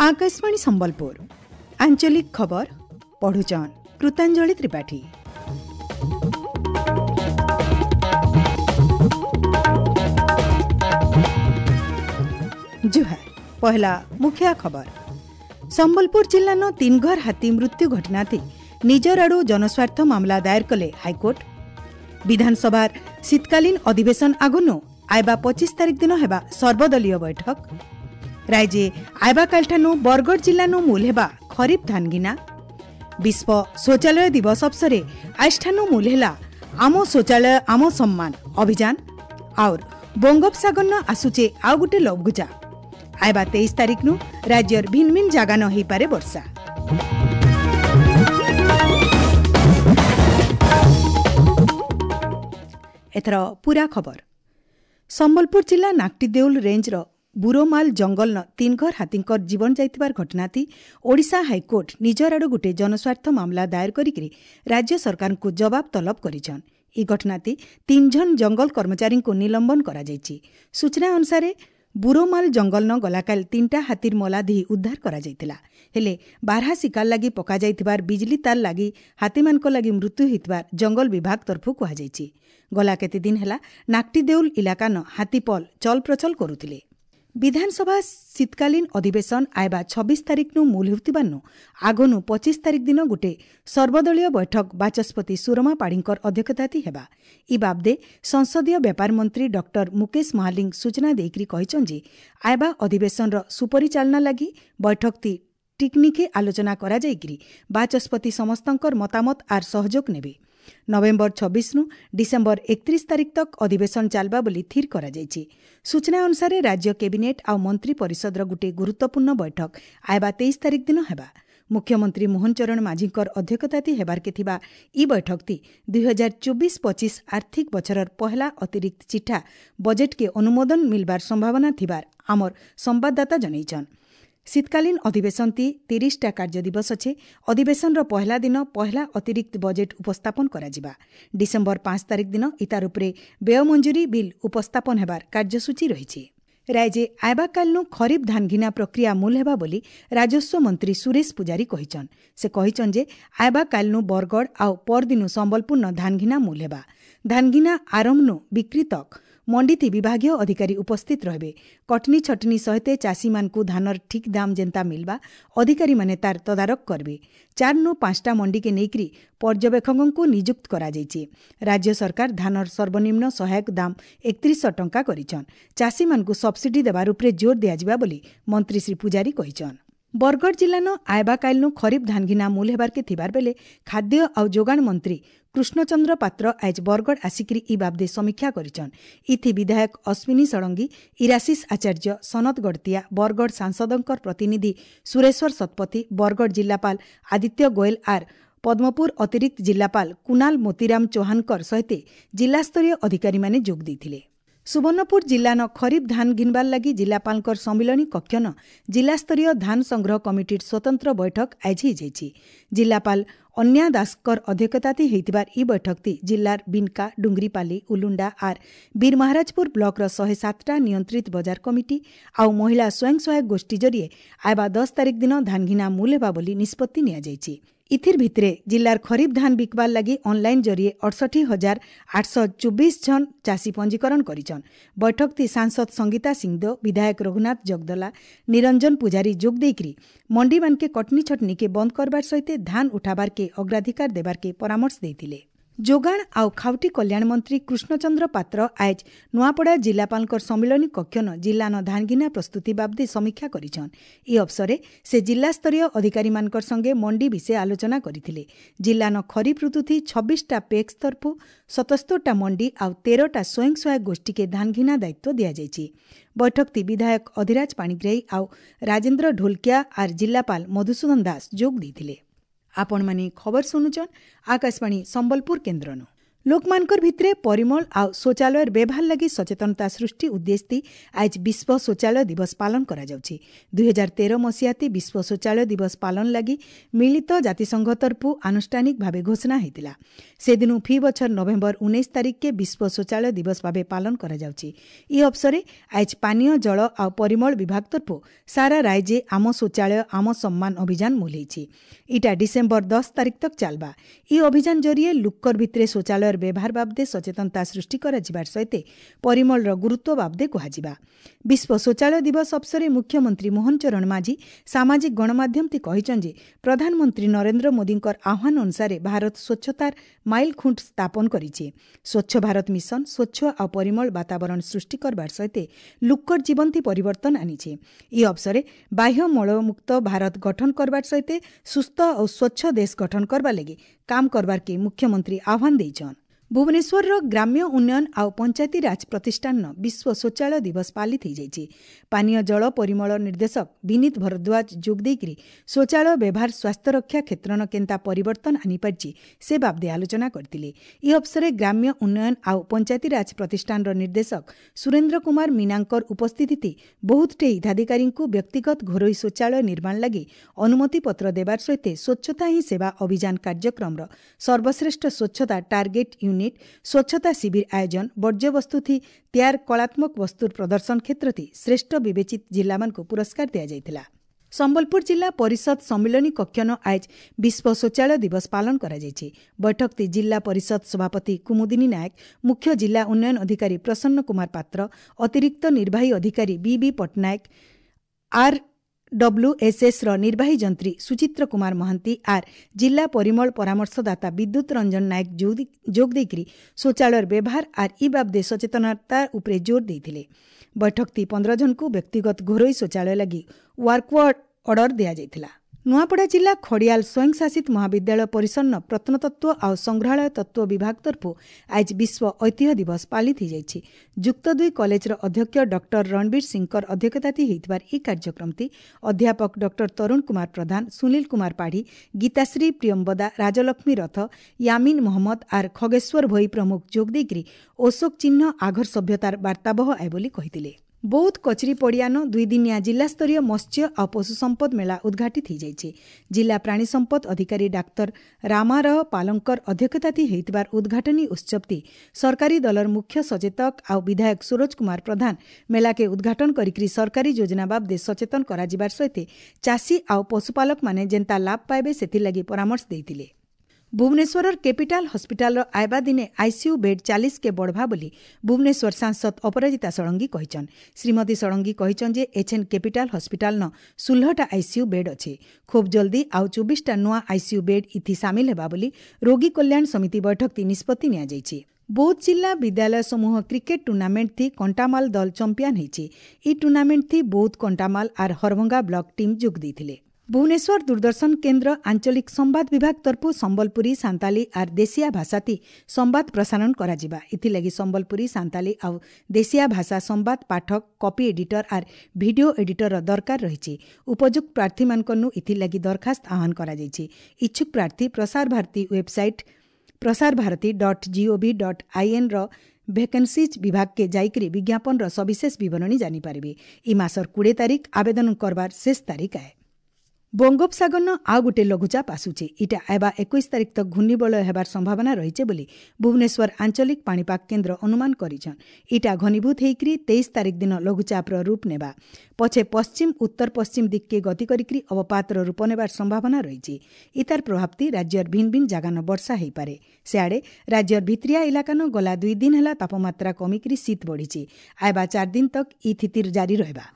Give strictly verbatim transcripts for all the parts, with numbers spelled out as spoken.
आकाशवाणी संबलपुर आंचलिक खबर पढ़ुचन कृतांजलि त्रिपाठी। जुहार पहला मुख्य खबर। संबलपुर जिल्लानो तीनघर हाथी मृत्यु घटना थी निजर आड़ू जनस्वार्थ मामला दायर कले हाईकोर्ट। विधानसभा शीतकालीन अधिवेशन आगुनो आयबा पच्चीस तारिख दिन हेबा सर्वदलीय बैठक। राज्य आयबा कालठानु बरगढ़ जिल्लानु मूल हेबा खरीफ धान गिना। विश्व शौचालय दिवस अवसरे आजठानु मूल हेला आमो शौचालय आमो सम्मान अभियान। और बंगोपसागर न आसुचे आउ गुटे लवगुजा। आयबा तेईस तारिख नु राज्यर भिन्न भिन्न जागा न हेई पारे वर्षा। एथर पूरा खबर। संबलपुर जिला नाक्टिदेउल रेंजर बुरोमाल जंगल न तीनघर हाथींकर जीवन जाइतिबार घटना थी ओडिशा हाईकोर्ट निजर आड़ गुटे जनस्वार्थ मामला दायर करिकरी राज्य सरकार को जवाब तलब करिछन। ई घटना थी तीन जन जंगल कर्मचारी को निलंबन करा जायछि। सूचना अनुसार बुरोमाल जंगल न गलाकाल तीनटा हाथीर मलाधी उद्धार करा जायतिला। हेले बारहा शिकार लागि पका जायतिबार बिजली तार लागि हाथीमानक लागि मृत्यु होइतिबार जंगल विभाग तरफु कुहा जायछि। गला केते दिन हेला नाक्टिदेउल इलाका न हाथीपल चल प्रचल करुथिले। विधानसभा शीतकालीन अधिवेशन आयबा छब्बीस तारिख नु मूल होतिबानु आगनु पच्चीस तारिख दिन गुटे सर्वदलीय बैठक बाचस्पति सुरमा पाढ़ींकर अध्यक्षताती हेबा। ई बाबदे संसदीय व्यापार मंत्री डॉक्टर मुकेश महालिंग सूचना देकरी कहिछन जे आयबा अधिवेशन रो सुपरिचालना लागि बैठक ती टिकनिके आलोचना करा जायकरी बाचस्पति समस्तंकर मतामत आर सहयोग नेबे। नवेम्बर छब्बीस नु डिसेम्बर एकतीस तारिख तक अधिवेशन चलबा बोली थिर करा जायछि। सूचना अनुसार राज्य कैबिनेट आ मंत्री परिषद रो गुटे गुरुत्वपूर्ण बैठक आयबा तेईस तारिख दिन हेबा। मुख्यमंत्री मोहन चरण माझीकर अध्यक्षताती हेबार के थिबा ई बैठक ती दुई हजार चौबीस पच्चीस आर्थिक बछरर पहला अतिरिक्त चिठा बजेट के अनुमोदन मिलबार संभावना थिबार आमर संवाददाता जनैछन। शीतकालीन अधिवेशन ती तीसटा कार्य दिवस अच्छे। अधिवेशन रो पहला दिन पहला अतिरिक्त बजेट उपस्थापन करा जिबा। डिसेम्बर पांच तारिख दिन इतार उपरे व्यय मंजूरी बिल उपस्थापन हेबार कार्यसूची रहिछि। राज्य आयबा कालनु खरीफ धान घिना प्रक्रिया मूल हेबा बोली राजस्व मंत्री सुरेश पुजारी कहिछन। से कहिछन जे आयबा कालनु बरगढ़ आउ परदिनु संबलपुर न धान घिना मूल हेबा। धान घिना आरंभनु बिक्री तक मंडीती विभागीय अधिकारी उपस्थित रहबे। कटनी छटनी सहित चाषी मानकु धानर ठीक दाम जेंता मिलबा अधिकारी माने तार तदारक करबे। चार नु पांचटा मंडी के नेकरी पर्यवेक्षकों को नियुक्त करा जायछि। राज्य सरकार धानर सर्वनिम्न सहायक दाम एकत्रीस टंका करिछन। चाषी मानकु सब्सिडी देबार उपरे जोर दिया जिबा बोली मंत्री श्री पुजारी कहिछन। बरगढ़ जिल्लानो आयबा कालनु खरीफ धान घिना मूल हेबार के थिबार बेले खाद्य और जोगाण मंत्री कृष्णचंद्र पात्र आज बरगढ़ आसिकरी ई बाबदे समीक्षा करिछन। इथि विधायक अश्विनी षडंगी, इराशिष आचार्य, सनत गड़तिया, बरगढ़ सांसदंकर प्रतिनिधि सुरेश्वर शतपथी, बरगढ़ जिल्लापाल आदित्य गोयल आर पद्मपुर अतिरिक्त जिल्लापाल कुणाल मोतीराम चौहानकर सहित जिल्लास्तरीय अधिकारी माने जोग दैथिले। सुवर्णपुर जिल्लान खरीफ धान घिनबार लागि जिल्लापालकर सम्मिलनी कक्ष न जिल्लास्तरीय धान संग्रह कमिटिर स्वतंत्र बैठक आज होइछि। जिल्लापाल अन्या दासकर अध्यक्षताती हेतिबार ई बैठक ती जिल्लार बिनका, डुंगरीपाली, उलुंडा आर बीर महाराजपुर ब्लॉक रो शहे सातटा नियंत्रित बजार कमिटी आउ महिला स्वयं सहायक गोष्ठी जरिए आयबा दस तारिख दिन धान घिना मूल हेबा बोली निष्पत्ति निया जायछि। इथिर भितरे जिल्लार खरीफ धान बिकबार लागि ऑनलाइन जरिए अड़सठी हजार आठ सौ चौबीस जन चाषी पंजीकरण करिछन। बैठक ती सांसद संगीता सिंहदेव, विधायक रघुनाथ जगदला, निरंजन पुजारी जोग देकरी मंडी मान के कटनी छटनी के बंद करबार सहित धान उठाबार के अग्राधिकार देबार के परामर्श देथिले। जोगाण आउ खाउटी कल्याण मंत्री कृष्णचंद्र पात्र आज नुआपड़ा जिल्लापालकर सम्मिलनी कक्ष न जिल्लान धान घिना प्रस्तुति बाबदे समीक्षा करिछन। ई अवसरे से जिल्लास्तरीय अधिकारी मानकर संगे मंडी विषय आलोचना करिथिले। जिल्लान खरीफ ऋतु थी छब्बीसटा पेक्स तरफु सतहत्तरटा मंडी आउ तेरहटा स्वयं सहायक गोष्ठी के धान घिना दायित्व दिया जायछि। बैठक ती विधायक अधिराज पाणिग्राही आउ राजेन्द्र ढोलकिया आर जिल्लापाल मधुसूदन दास जोग दैथिले। आपण माने खबर सुनुचन आकाशवाणी संबलपुर केन्द्रनु। लोकमानकर भितरे परिमल आ शौचालय व्यवहार लगी सचेतनता सृष्टि उद्देश्य आज विश्व शौचालय दिवस पालन करा जाउछि। दुई हजार तेरह मसीहाती विश्व शौचालय दिवस पालन लगी मिलित जातिसंघ तरफु आनुष्ठानिक भावे घोषणा होइतिला। से दिनु फी बछर नवेम्बर उन्नीस तारिख के विश्व शौचालय दिवस भावे पालन करा जाउछि। ई अवसरे आज पानीय जल आ परिमल विभाग तरफु सारा राज्य आम शौचालय आम सम्मान अभियान मुलैछि। इटा डिसेम्बर दस तारिख तक चलबा। ई अभियान जरिए लुक्कर भितरे शौचालय व्यवहार बाबदे सचेतनता सृष्टि कराଯିबार सहित परिमलर गुरुत्व बाबदे कुहाजिबा। विश्व शौचालय दिवस अवसरे मुख्यमंत्री मोहन चरण माझी सामाजिक गणमाध्यम ती कहिछन जे प्रधानमंत्री नरेंद्र मोदींकर आह्वान अनुसार भारत स्वच्छतार माइल खुंट स्थापन करिछि। स्वच्छ भारत मिशन स्वच्छ आ परिमल वातावरण सृष्टि करबार सहित लुक्कर जीवंती परिवर्तन आनिछि। ई अवसरे बाह्य मलमुक्त भारत गठन करबार सहित सुस्थ और स्वच्छ देश गठन करबा लगी काम करबार के मुख्यमंत्री आह्वान देइछन। भुवनेश्वर ग्राम्य उन्नयन आ पंचायती राज प्रतिष्ठान विश्व शौचालय दिवस पालित हो पानीय जल परिमल निर्देशक विनीत भरद्वाज जोगदेकरी शौचालय व्यवहार स्वास्थ्य रक्षा क्षेत्र केन्ता परिवर्तन आनीपारि से बाबदे आलोचना करथिले। ई अवसरे ग्राम्य उन्नयन आ पंचायती राज प्रतिष्ठान निर्देशक सुरेन्द्र कुमार मीनांकर उपस्थिति बहुतटे हिताधिकारी व्यक्तिगत घरोई शौचालय निर्माण लगी अनुमति पत्र देवार सहित स्वच्छता ही सेवा अभियान कार्यक्रम सर्वश्रेष्ठ स्वच्छता टार्गेट यूनिट स्वच्छता शिविर आयोजन वर्ज्यवस्तु थी तैयार कलात्मक वस्तुर प्रदर्शन क्षेत्र थी श्रेष्ठ विवेचित जिला मान को पुरस्कार दिया जायतिला। संबलपुर जिला परिषद सम्मिलनी कक्षन आज विश्व शौचालय दिवस पालन करा जायछि। बैठक ती जिला परिषद सभापति कुमुदिनी नायक, मुख्य जिला उन्नयन अधिकारी प्रसन्न कुमार पात्र, अतिरिक्त निर्वाही अधिकारी बीबी Patnaik, are डब्ल्यूएसएस row निर्वाही Jantri Suchitra Kumar Mahanti are जिला परिमल परामर्शदाता विद्युत रंजन नायक जोगदेकरी शौचालय व्यवहार आर ई बाबदे सचेतनता उपरे जोर देइथिले। बैठक ती पंद्रह जन को व्यक्तिगत घरोई शौचालय लगी वर्क ऑर्डर दिया जाइथिला। नुआपड़ा जिला खड़ियाल स्वयं शासित महाविद्यालय परिसर प्रत्नतत्व और संग्रहालय तत्व विभाग तरफ आज विश्व ऐतिह्य दिवस पालित हो जाइछि। जुक्त दुई कॉलेज अध्यक्ष डॉक्टर रणबीर सिंहकर अध्यक्षताती होइतबार ई कार्यक्रम ती अध्यापक डॉक्टर तरुण कुमार प्रधान, सुनील कुमार पाढ़ी, गीताश्री प्रियम्बदा, राजलक्ष्मी रथ, यामिन मोहम्मद आर खगेश्वर भोई प्रमुख जोगदेकरी अशोक चिन्ह आघर सभ्यतार वार्ताबह आए बोली कहिथिले। बौद्ध कचरी पड़ियान दुई दिनिया जिला स्तरीय मत्स्य और पशु संपद मेला उद्घाटित हो जाइछि। जिला प्राणी संपद अधिकारी डाक्तर रामाराव पालंकर अध्यक्षताती होइतबार उद्घाटनी उत्सवती सरकारी दलर मुख्य सचेतक आ विधायक सूरज कुमार प्रधान मेला के उद्घाटन करिकरी सरकारी योजना बाबदे सचेतन करा जिबार सहित चाषी आ पशुपालक माने जेंता लाभ पाइबे सेथि लगी परामर्श देइतिले। भुवनेश्वर कैपिटाल हॉस्पिटल आयबा दिने आईसीयू बेड चालीस के बढ़वा बोली भुवनेश्वर सांसद अपराजिता षडंगी कहिछन। श्रीमती षडंगी कहिछन जे एचएन कैपिटाल हॉस्पिटल न सोलहटा आईसीयू बेड अच्छे। खूब जल्दी आउ चौबीसटा नुआ आईसीयू बेड इथि सामिल हेबा बोली रोगी कल्याण समिति बैठक ती निष्पत्ति निया जाइछि। बौद्ध जिला विद्यालय समूह क्रिकेट टूर्नामेंट थी कंटामाल दल चंपियन होइछि। ई टूर्नामेंट थी बौद्ध कंटामाल आर हरभंगा ब्लॉक टीम जोग दैथिले। भुवनेश्वर दूरदर्शन केन्द्र आंचलिक संवाद विभाग तरफु संबलपुरी सांताली आर देसिया भाषा ती संवाद प्रसारण करा जिबा। इथिलागि संबलपुरी सांताली आउ देसिया भाषा संवाद पाठक, कॉपी एडिटर आर वीडियो एडिटर दरकार रहिछि। उपयुक्त प्रार्थी मानकनु इथिलागि दरखास्त आह्वान करा जाइछि। इच्छुक प्रार्थी प्रसार Bharati website Prasar Bharati dot gov dot IN रो भैकेंसीज विभाग के जाइकरी विज्ञापन रो सविशेष विवरणी जानी पारिबे। ई मासर बीस तारिख आवेदन करबार शेष तारिख आए। बंगोपसागर न आउ गोटे लघुचाप आसुचे। इटा आयबा इक्कीस तारिख तक घूर्णिबलय हेबार संभावना रहिছে बोली भुवनेश्वर आंचलिक पाणीपाग केन्द्र अनुमान करिछन। इटा घनीभूत हेकरी तेईस तारिख दिन लघुचापर रूप नेबा पछे पश्चिम उत्तर पश्चिम दिक के गति करिकरी अवपातर रूप नेबार संभावना रहिছে। इतार प्रभावती राज्यर भिन्न भिन्न जागान वर्षा हेई पारे। सियाड़े राज्यर भित्रिया इलाकान गला दुई दिन हेला तापमात्रा कमिकरी शीत बढ़िছে। आयबा चार दिन तक ई स्थिति जारी रहबा।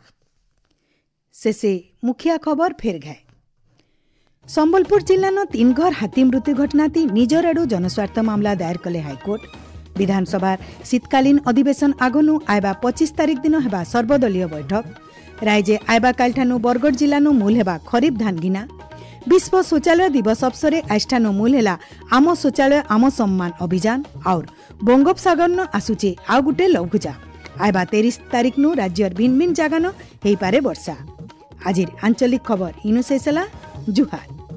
शेषे मुखिया खबर फेर घाए। संबलपुर जिल्ला तीन घर हाथी मृत्यु घटना ती निजर आडू जनस्वार्थ मामला दायर कले हाईकोर्ट। विधानसभा शीतकालीन अधिवेशन आगनु आयबा पच्चीस तारिख दिन हेबा सर्वदलीय बैठक। राज्य आयबा कालठानु बरगढ़ जिल्लानु मूल हेबा खरीफ धान गिना। विश्व शौचालय दिवस अवसरे आष्ठानु मूल हेला आम शौचालय आम सम्मान अभियान और बंगोपसागर न आसुचे आउ गुटे लघुचाप। आयबा तेईस तारिख नु राज्यर भिन्न भिन्न जागान हेई पारे वर्षा। आजिर आंचलिक खबर इनु शेष ହେଲା। जुहार।